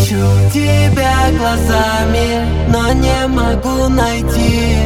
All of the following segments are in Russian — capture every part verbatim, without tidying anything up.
Ищу тебя глазами, но не могу найти.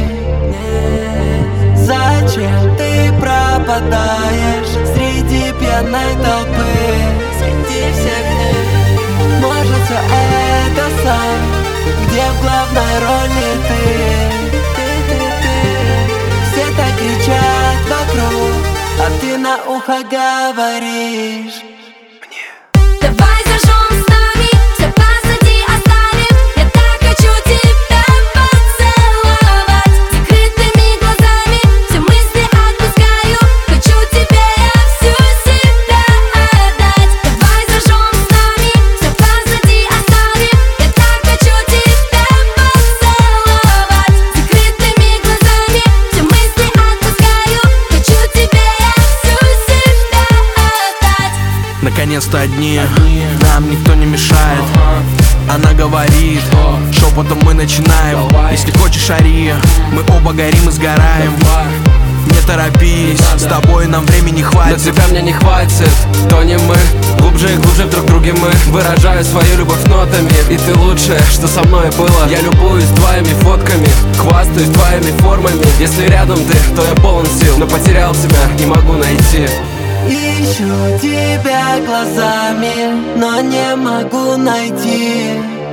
Зачем ты пропадаешь среди пьяной толпы, среди всех них? Может, все это сон, где в главной роли ты, ты, ты, ты. Все так кричат вокруг, а ты на ухо говоришь. Давай зажжем с нами, все позади оставим. Я так хочу тебя поцеловать. Закрытыми глазами все мысли отпускаю. Хочу тебе я всю себя отдать. Давай зажжем с нами, все позади оставим. Я так хочу тебя поцеловать. Закрытыми глазами все мысли отпускаю. Хочу тебе я всю себя отдать. Наконец-то одни, нам никто не мешает. Она говорит, шепотом мы начинаем. Если хочешь, ори, мы оба горим и сгораем. Не торопись, с тобой нам времени хватит. Но тебя мне не хватит, то не мы. Глубже и глубже друг в друге мы. Выражаю свою любовь нотами. И ты лучшее, что со мной было. Я любуюсь твоими фотками, хвастаюсь твоими формами. Если рядом ты, то я полон сил, но потерял тебя, не могу найти. Ищу тебя глазами, но не могу найти.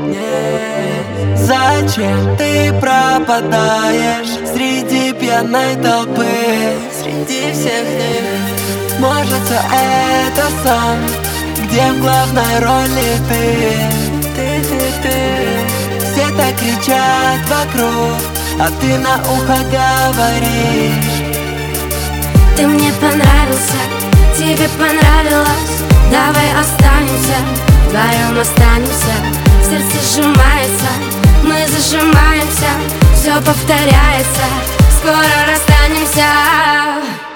Зачем ты пропадаешь среди пьяной толпы, среди всех них? Может, все это сон, где в главной роли ты, ты, ты, ты. Все так кричат вокруг, а ты на ухо говоришь. Ты мне понравился, тебе понравилось. Давай останемся, вдвоем останемся. Сердце сжимается, мы зажимаемся. Все повторяется, скоро расстанемся.